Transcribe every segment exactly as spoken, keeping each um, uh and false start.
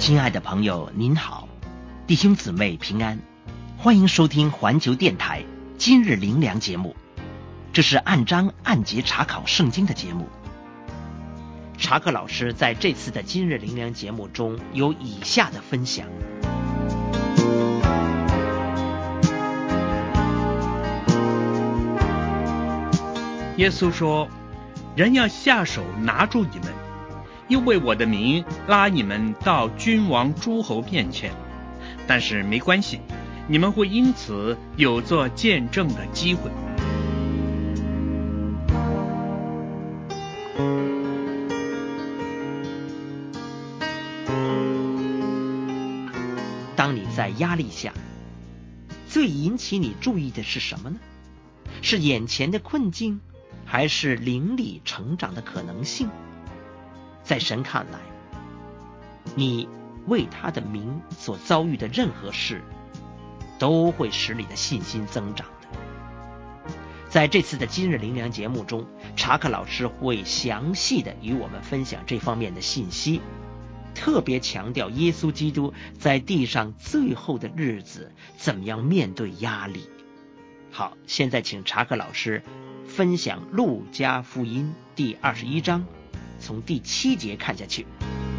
亲爱的朋友您好，弟兄姊妹平安，欢迎收听环球电台今日灵粮节目。这是按章按节查考圣经的节目。查克老师在这次的今日灵粮节目中有以下的分享。 耶稣说，人要下手拿住你们，又为我的名拉你们到君王诸侯面前，但是没关系，你们会因此有做见证的机会。 当你在压力下，最引起你注意的是什么呢？是眼前的困境，还是灵里成长的可能性？在神看来，你为他的名所遭遇的任何事，都会使你的信心增长的。在这次的今日灵粮节目中，查克老师会详细的与我们分享这方面的信息，特别强调耶稣基督在地上最后的日子怎么样面对压力。好，现在请查克老师分享路加福音第二十一章，从第七节看下去。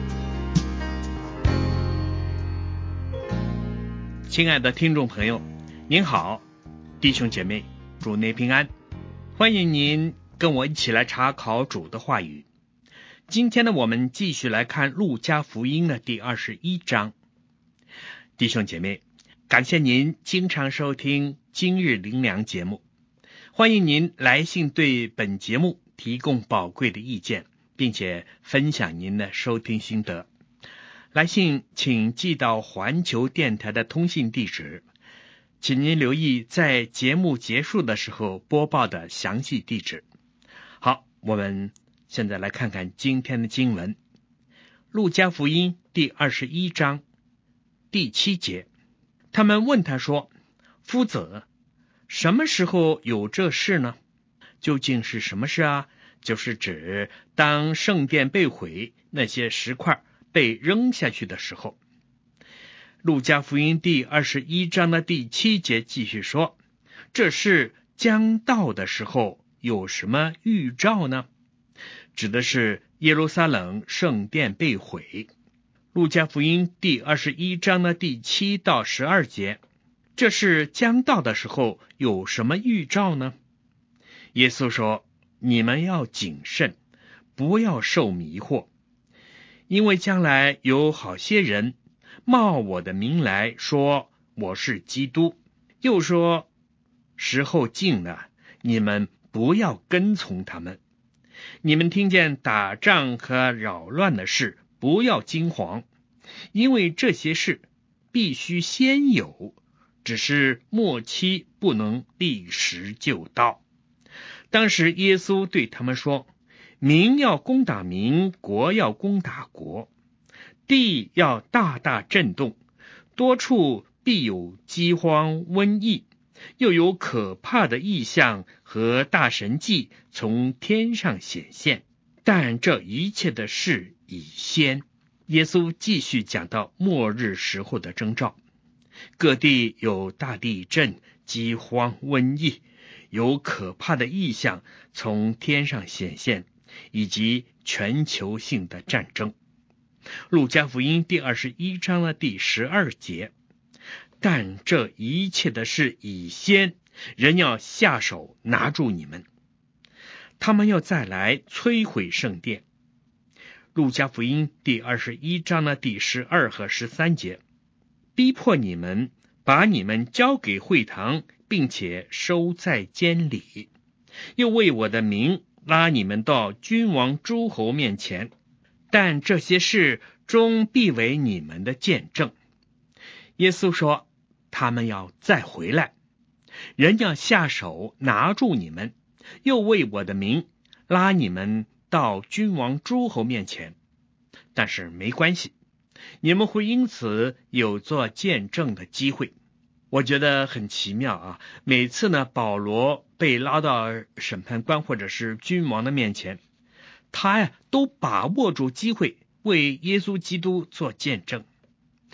亲爱的听众朋友，您好，弟兄姐妹，主内平安，欢迎您跟我一起来查考主的话语。今天呢，我们继续来看路加福音的第二十一章。弟兄姐妹，感谢您经常收听今日灵粮节目，欢迎您来信对本节目提供宝贵的意见，并且分享您的收听心得。来信请寄到环球电台的通信地址，请您留意在节目结束的时候播报的详细地址。好，我们现在来看看今天的经文。路加福音第二十一章第七节，他们问他说，夫子，什么时候有这事呢？究竟是什么事啊？就是指当圣殿被毁，那些石块被扔下去的时候。路加福音第二十一章的第七节继续说，这事将到的时候有什么预兆呢？指的是耶路撒冷圣殿被毁。路加福音第二十一章的第七到十二节，这事将到的时候有什么预兆呢？耶稣说，你们要谨慎，不要受迷惑，因为将来有好些人冒我的名来说我是基督，又说时候近了，你们不要跟从他们。你们听见打仗和扰乱的事，不要惊惶，因为这些事必须先有，只是末期不能立时就到。当时耶稣对他们说，民要攻打民，国要攻打国，地要大大震动，多处必有饥荒瘟疫，又有可怕的异象和大神迹从天上显现，但这一切的事已先。耶稣继续讲到末日时候的征兆，各地有大地震、饥荒、瘟疫，有可怕的异象从天上显现，以及全球性的战争。路加福音第二十一章的第十二节，但这一切的事已先，人要下手拿住你们，他们要再来摧毁圣殿。路加福音第二十一章的第十二和十三节，逼迫你们，把你们交给会堂，并且收在监里，又为我的名拉你们到君王诸侯面前，但这些事终必为你们的见证。耶稣说，他们要再回来，人要下手拿住你们，又为我的名拉你们到君王诸侯面前，但是没关系，你们会因此有做见证的机会。我觉得很奇妙啊！每次呢，保罗被拉到审判官或者是君王的面前，他呀都把握住机会为耶稣基督做见证。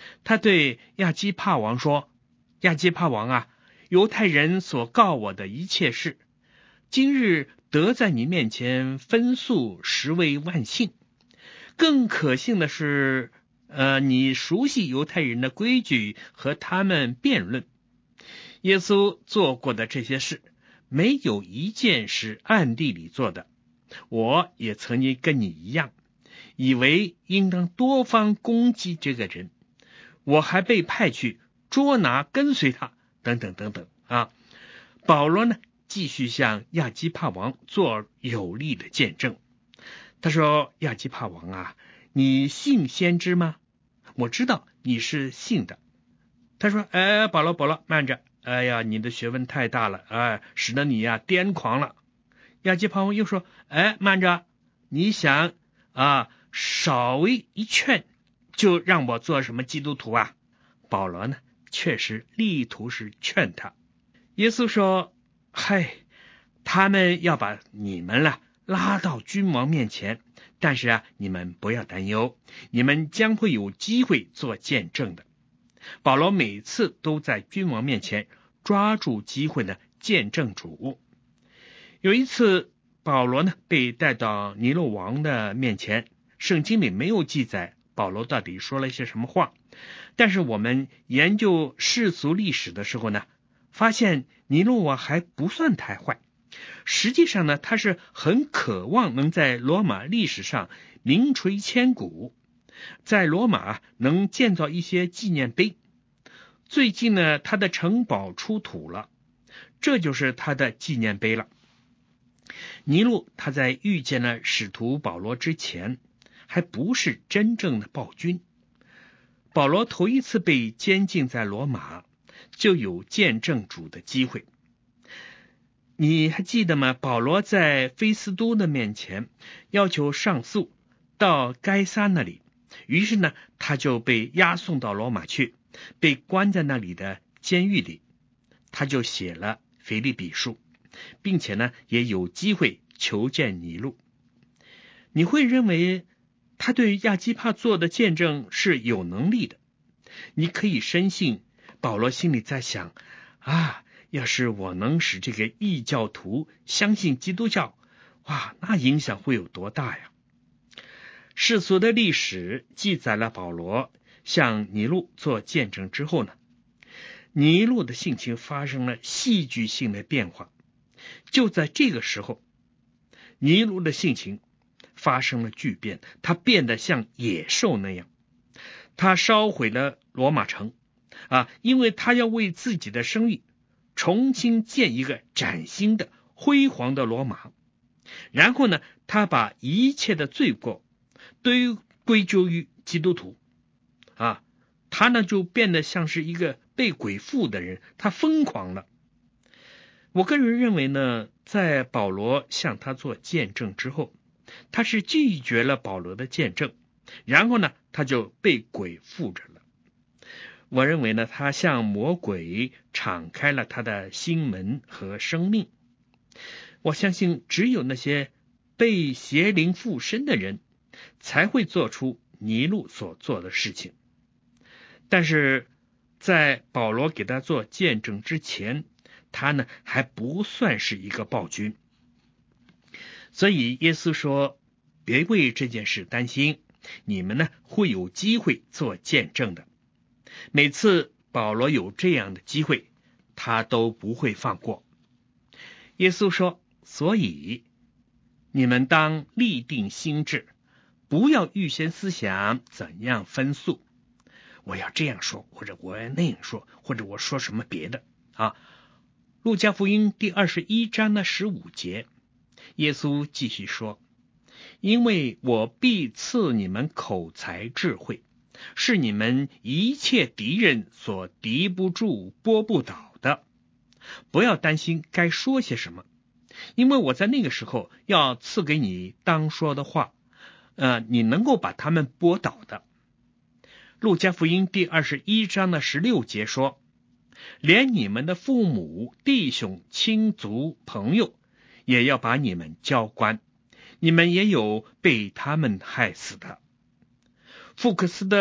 他对亚基帕王说：亚基帕王啊，犹太人所告我的一切事，今日得在你面前分诉，实为万幸。更可幸的是，呃，你熟悉犹太人的规矩和他们辩论。耶稣做过的这些事，没有一件是暗地里做的。我也曾经跟你一样，以为应当多方攻击这个人，我还被派去捉拿跟随他，等等等等啊。保罗呢，继续向亚基帕王做有力的见证。他说：亚基帕王啊，你信先知吗？我知道你是信的。他说：哎，保罗保罗，慢着，哎呀，你的学问太大了，哎，使得你呀癫狂了。亚基帕王又说：哎，慢着，你想啊，稍微一劝就让我做什么基督徒啊？保罗呢，确实力图是劝他。耶稣说：嗨，他们要把你们了拉到君王面前，但是啊，你们不要担忧，你们将会有机会做见证的。保罗每次都在君王面前抓住机会呢，见证主。有一次，保罗呢被带到尼禄王的面前，圣经里没有记载保罗到底说了一些什么话，但是我们研究世俗历史的时候呢，发现尼禄王还不算太坏。实际上呢，他是很渴望能在罗马历史上名垂千古，在罗马能建造一些纪念碑。最近呢，他的城堡出土了，这就是他的纪念碑了。尼禄他在遇见了使徒保罗之前，还不是真正的暴君。保罗头一次被监禁在罗马，就有见证主的机会。你还记得吗？保罗在菲斯都的面前要求上诉到该撒那里，于是呢，他就被押送到罗马去，被关在那里的监狱里。他就写了腓立比书，并且呢，也有机会求见尼禄。你会认为他对亚基帕做的见证是有能力的，你可以深信保罗心里在想啊，要是我能使这个异教徒相信基督教，哇，那影响会有多大呀？世俗的历史记载了保罗向尼禄做见证之后呢，尼禄的性情发生了戏剧性的变化。就在这个时候，尼禄的性情发生了巨变，他变得像野兽那样。他烧毁了罗马城啊，因为他要为自己的声誉重新建一个崭新的辉煌的罗马。然后呢，他把一切的罪过都归咎于基督徒啊，他呢就变得像是一个被鬼附的人，他疯狂了。我个人认为呢，在保罗向他做见证之后，他是拒绝了保罗的见证，然后呢，他就被鬼附着了。我认为呢，他向魔鬼敞开了他的心门和生命。我相信只有那些被邪灵附身的人才会做出尼禄所做的事情。但是在保罗给他做见证之前，他呢还不算是一个暴君。所以耶稣说，别为这件事担心，你们呢会有机会做见证的。每次保罗有这样的机会，他都不会放过。耶稣说，所以你们当立定心志，不要预先思想怎样分诉，我要这样说，或者我要那样说，或者我说什么别的啊。路加福音第二十一章的十五节，耶稣继续说，因为我必赐你们口才智慧，是你们一切敌人所敌不住拨不倒的。不要担心该说些什么，因为我在那个时候要赐给你当说的话，呃，你能够把他们拨倒的。路加福音第二十一章的十六节说，连你们的父母、弟兄、亲族、朋友也要把你们交官，你们也有被他们害死的。福克斯的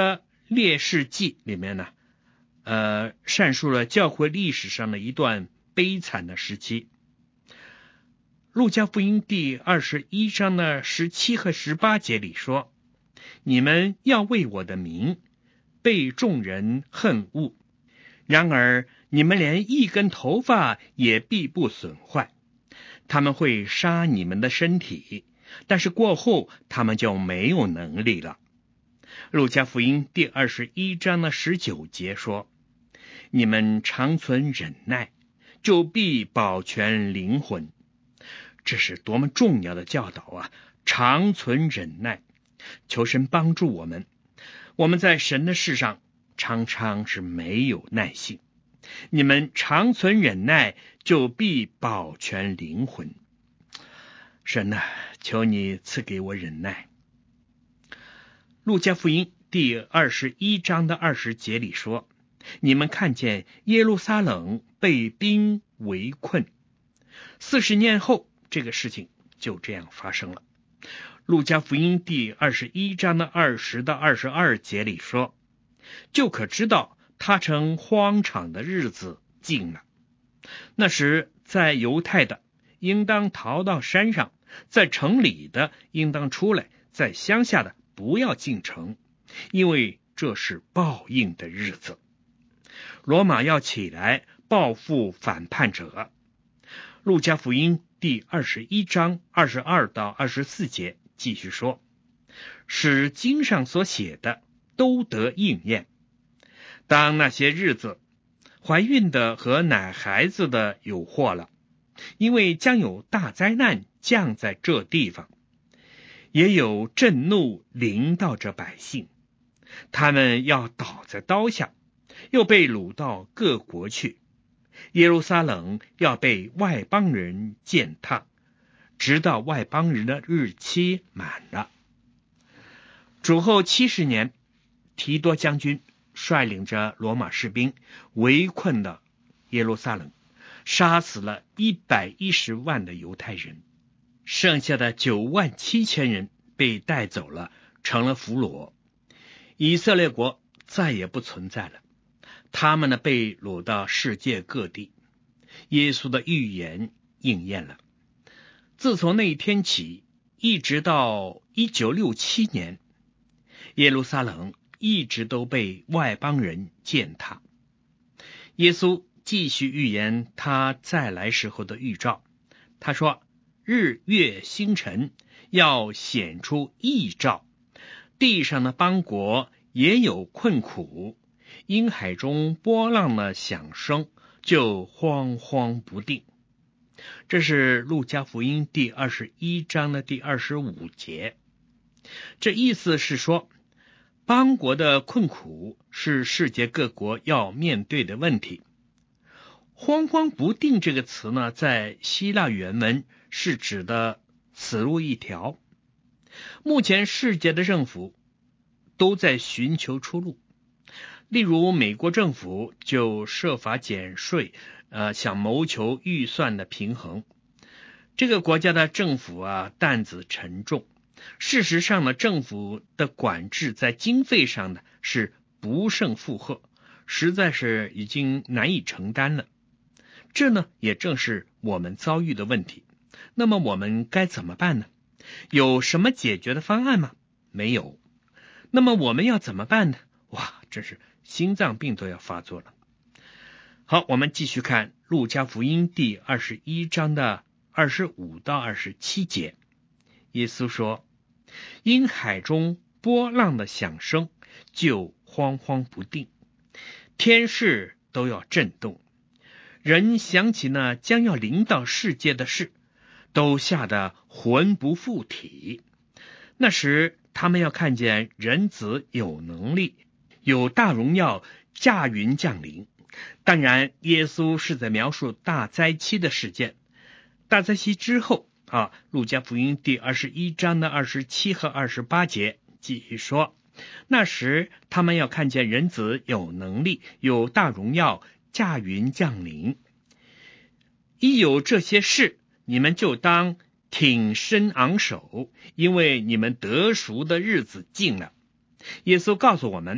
列世记里面呢，呃，阐述了教会历史上的一段悲惨的时期。路加福音第二十一章的十七和十八节里说，你们要为我的名被众人恨恶，然而你们连一根头发也必不损坏。他们会杀你们的身体，但是过后他们就没有能力了。路加福音第二十一章的十九节说，你们常存忍耐，就必保全灵魂。这是多么重要的教导啊！常存忍耐，求神帮助我们。我们在神的事上常常是没有耐性。你们常存忍耐，就必保全灵魂。神啊，求你赐给我忍耐。路加福音第二十一章的二十节里说，你们看见耶路撒冷被兵围困。四十年后，这个事情就这样发生了。路加福音第二十一章的二十到二十二节里说，就可知道他成荒场的日子近了。那时在犹太的应当逃到山上，在城里的应当出来，在乡下的不要进城，因为这是报应的日子。罗马要起来报复反叛者。路加福音第二十一章二十二到二十四节继续说，使经上所写的都得应验。当那些日子，怀孕的和奶孩子的有祸了，因为将有大灾难降在这地方，也有震怒临到这百姓，他们要倒在刀下，又被掳到各国去。耶路撒冷要被外邦人践踏，直到外邦人的日期满了。主后七十年，提多将军率领着罗马士兵围困了耶路撒冷，杀死了一百一十万的犹太人，剩下的九万七千人被带走了，成了俘虏。以色列国再也不存在了，他们呢被掳到世界各地。耶稣的预言应验了。自从那一天起，一直到一九六七年，耶路撒冷一直都被外邦人践踏。耶稣继续预言他再来时候的预兆。他说，日月星辰要显出异兆，地上的邦国也有困苦，因海中波浪的响声就慌慌不定。这是路加福音第二十一章的第二十五节。这意思是说，邦国的困苦是世界各国要面对的问题。慌慌不定这个词呢，在希腊原文是指的死路一条。目前世界的政府都在寻求出路，例如美国政府就设法减税，呃，想谋求预算的平衡。这个国家的政府啊，担子沉重。事实上呢，政府的管制在经费上呢是不胜负荷，实在是已经难以承担了。这呢也正是我们遭遇的问题。那么我们该怎么办呢？有什么解决的方案吗？没有。那么我们要怎么办呢？哇，真是心脏病都要发作了。好，我们继续看路加福音第二十一章的二十五到二十七节。耶稣说，因海中波浪的响声就慌慌不定，天势都要震动，人想起那将要临到世界的事，都吓得魂不附体。那时他们要看见人子有能力，有大荣耀驾云降临。当然耶稣是在描述大灾期的事件。大灾期之后啊，路加福音第二十一章的二十七和二十八节继续说，那时他们要看见人子有能力，有大荣耀驾云降临。一有这些事，你们就当挺身昂首，因为你们得赎的日子近了。耶稣告诉我们，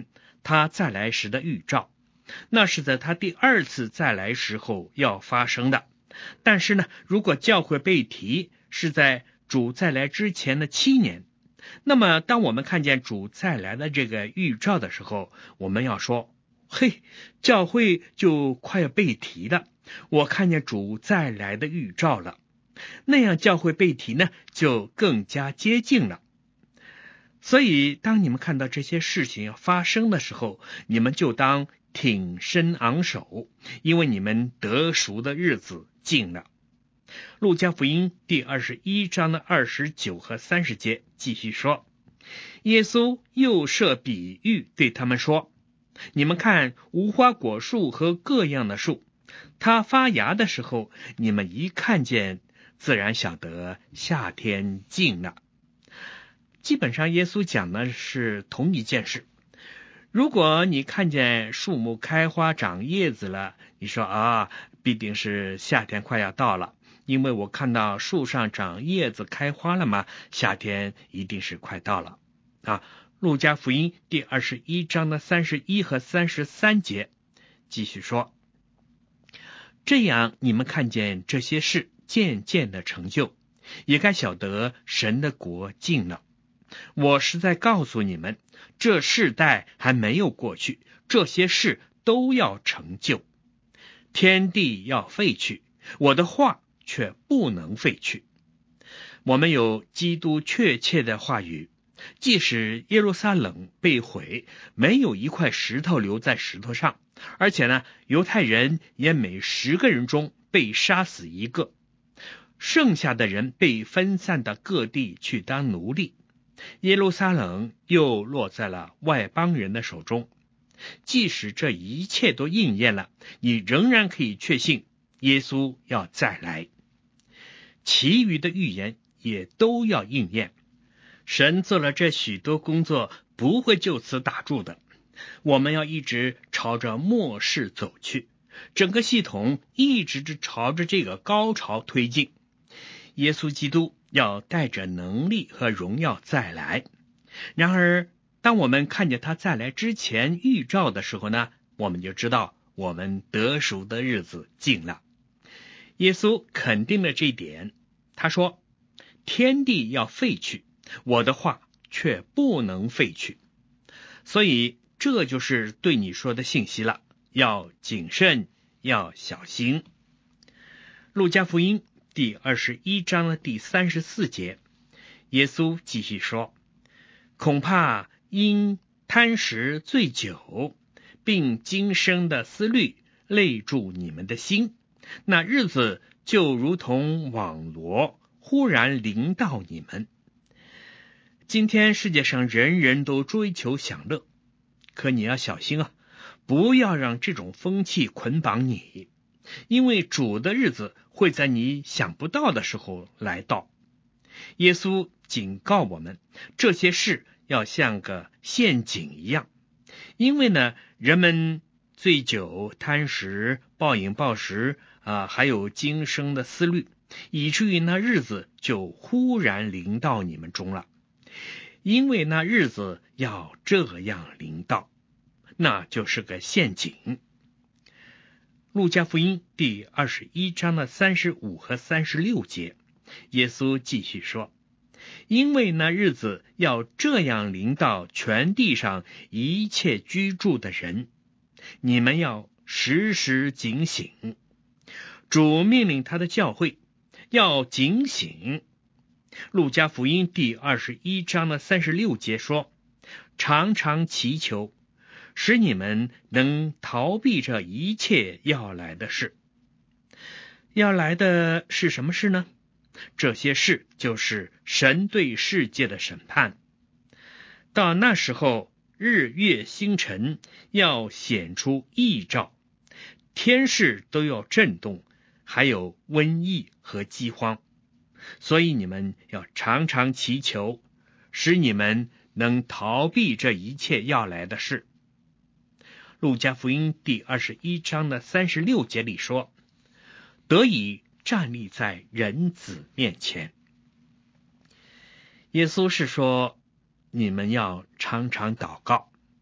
他再来时的预兆，那是在他第二次再来时候要发生的。但是呢，如果教会被提是在主再来之前的七年，那么当我们看见主再来的这个预兆的时候，我们要说，嘿，教会就快要被提了，我看见主再来的预兆了，那样教会被提呢，就更加接近了。所以当你们看到这些事情发生的时候，你们就当挺身昂首，因为你们得赎的日子近了。路加福音第二十一章的二十九和三十节继续说，耶稣又设比喻对他们说，你们看无花果树和各样的树，它发芽的时候，你们一看见，自然晓得夏天近了。基本上耶稣讲的是同一件事。如果你看见树木开花长叶子了，你说啊，必定是夏天快要到了，因为我看到树上长叶子开花了嘛，夏天一定是快到了啊。路加福音第二十一章的三十一和三十三节继续说，这样你们看见这些事渐渐的成就，也该晓得神的国近了。我实在告诉你们，这世代还没有过去，这些事都要成就。天地要废去，我的话却不能废去。我们有基督确切的话语，即使耶路撒冷被毁，没有一块石头留在石头上，而且呢，犹太人也每十个人中被杀死一个，剩下的人被分散到各地去当奴隶。耶路撒冷又落在了外邦人的手中。即使这一切都应验了，你仍然可以确信耶稣要再来，其余的预言也都要应验。神做了这许多工作，不会就此打住的。我们要一直朝着末世走去，整个系统一直朝着这个高潮推进。耶稣基督要带着能力和荣耀再来。然而当我们看见他再来之前预兆的时候呢，我们就知道我们得赎的日子近了。耶稣肯定了这一点，他说，天地要废去，我的话却不能废去。所以这就是对你说的信息了，要谨慎，要小心。路加福音第二十一章的第三十四节，耶稣继续说，恐怕因贪食醉酒，并今生的思虑累住你们的心，那日子就如同网罗忽然临到你们。今天世界上人人都追求享乐，可你要小心啊，不要让这种风气捆绑你，因为主的日子会在你想不到的时候来到。耶稣警告我们，这些事要像个陷阱一样，因为呢，人们醉酒、贪食、暴饮暴食啊，还有今生的思虑，以至于那日子就忽然临到你们中了。因为那日子要这样临到，那就是个陷阱。路加福音第二十一章的三十五和三十六节，耶稣继续说，因为那日子要这样临到全地上一切居住的人，你们要时时警醒。主命令他的教会要警醒。路加福音第二十一章的三十六节说，常常祈求，使你们能逃避这一切要来的事。要来的是什么事呢？这些事就是神对世界的审判。到那时候，日月星辰要显出异兆，天势都要震动，还有瘟疫和饥荒。所以你们要常常祈求，使你们能逃避这一切要来的事。路加福音第二十一章的三十六节里说，得以站立在人子面前。耶稣是说，你们要常常祷告，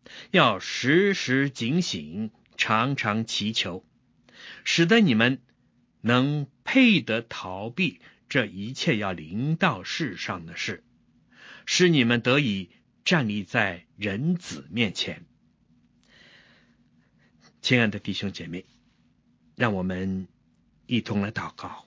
要时时警醒，常常祈求，使得你们能配得逃避这一切要临到世上的事，使你们得以站立在人子面前。亲爱的弟兄姐妹，让我们一同来祷告。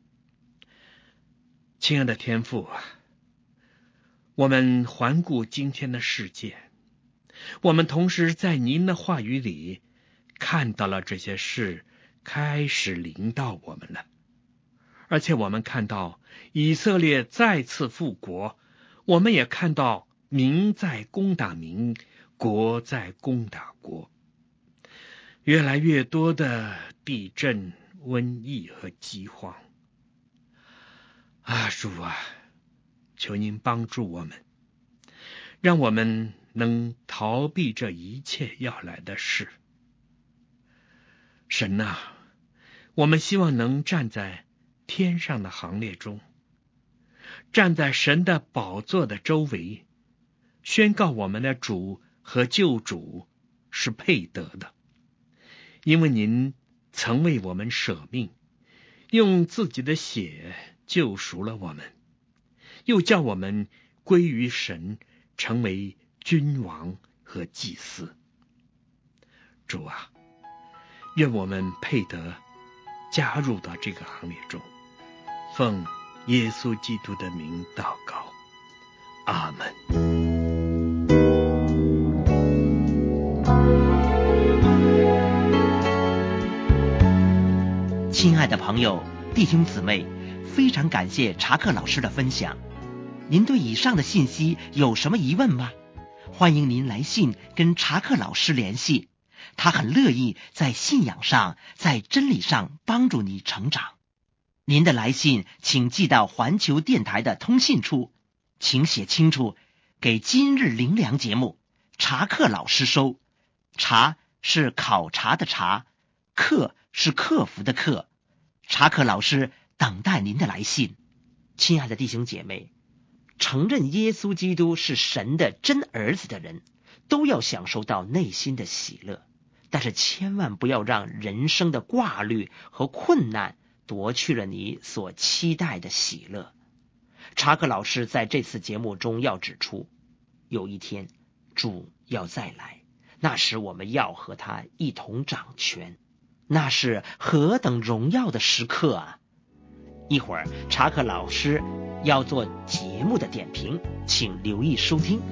亲爱的天父啊，我们环顾今天的世界，我们同时在您的话语里看到了这些事开始临到我们了，而且我们看到以色列再次复国，我们也看到民在攻打民，国在攻打国，越来越多的地震、瘟疫和饥荒。啊，主啊，求您帮助我们，让我们能逃避这一切要来的事。神啊，我们希望能站在天上的行列中，站在神的宝座的周围，宣告我们的主和救主是配得的，因为您曾为我们舍命，用自己的血救赎了我们，又叫我们归于神，成为君王和祭司。主啊，愿我们配得加入到这个行列中，奉耶稣基督的名祷告，阿们。 亲爱的朋友、弟兄姊妹，非常感谢查克老师的分享。您对以上的信息有什么疑问吗？欢迎您来信跟查克老师联系，他很乐意在信仰上、在真理上帮助你成长。您的来信请寄到环球电台的通信处，请写清楚给今日灵粮节目，查克老师收。查是考察的查，克是克服的克。查克老师等待您的来信。亲爱的弟兄姐妹，承认耶稣基督是神的真儿子的人，都要享受到内心的喜乐，但是千万不要让人生的挂虑和困难夺去了你所期待的喜乐。查克老师在这次节目中要指出，有一天主要再来，那时我们要和他一同掌权，那是何等荣耀的时刻啊！一会儿查克老师要做节目的点评，请留意收听。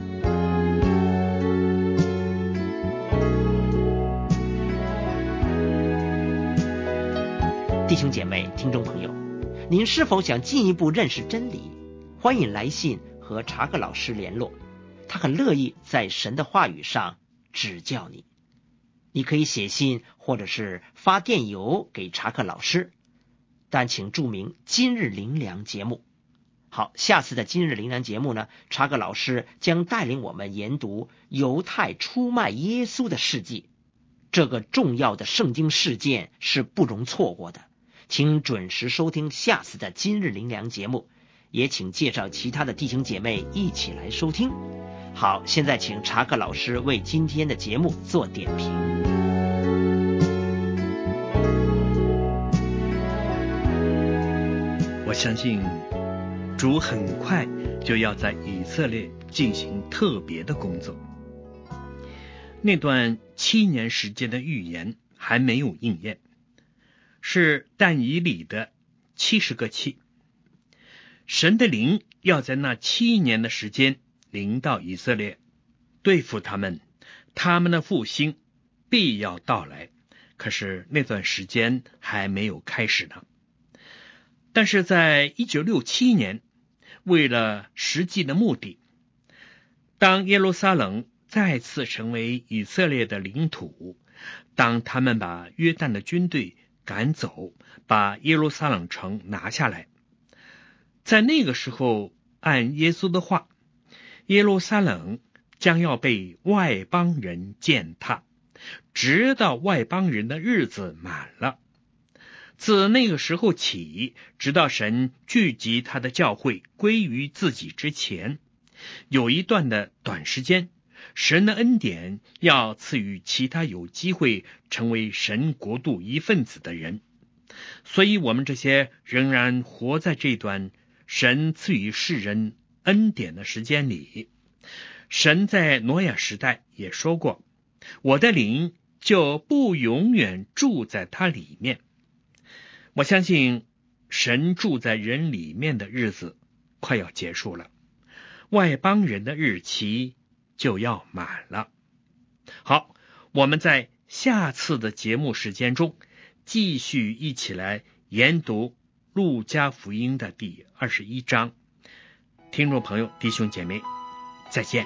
弟兄姐妹、听众朋友，您是否想进一步认识真理？欢迎来信和查克老师联络，他很乐意在神的话语上指教你。你可以写信或者是发电邮给查克老师，但请注明今日灵粮节目。好，下次的今日灵粮节目呢，查克老师将带领我们研读犹太出卖耶稣的事迹。这个重要的圣经事件是不容错过的，请准时收听下次的今日灵粮节目，也请介绍其他的弟兄姐妹一起来收听。好，现在请查克老师为今天的节目做点评。 我相信主很快就要在以色列进行特别的工作。那段七年时间的预言还没有应验，是但以理的七十个七。神的灵要在那七年的时间临到以色列，对付他们，他们的复兴必要到来。可是那段时间还没有开始呢。但是在一九六七年，为了实际的目的，当耶路撒冷再次成为以色列的领土，当他们把约旦的军队赶走，把耶路撒冷城拿下来，在那个时候，按耶稣的话，耶路撒冷将要被外邦人践踏，直到外邦人的日子满了。自那个时候起，直到神聚集他的教会归于自己之前，有一段的短时间神的恩典要赐予其他有机会成为神国度一份子的人。所以我们这些仍然活在这段神赐予世人恩典的时间里，神在挪亚时代也说过，我的灵就不永远住在他里面。我相信神住在人里面的日子快要结束了，外邦人的日期就要满了。好，我们在下次的节目时间中继续一起来研读路加福音的第二十一章。听众朋友，弟兄姐妹，再见。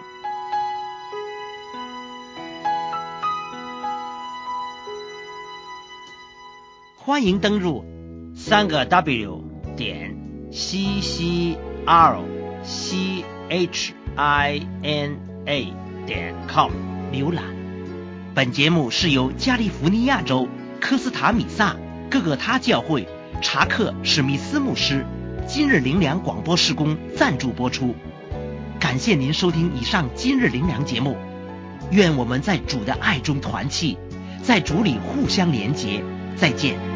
欢迎登入三个 W 点 C C R C H I N A 点 com 浏览。本节目是由加利福尼亚州科斯塔米萨各个他教会查克史密斯牧师今日灵粮广播事工赞助播出。感谢您收听以上今日灵粮节目，愿我们在主的爱中团契，在主里互相连结。再见。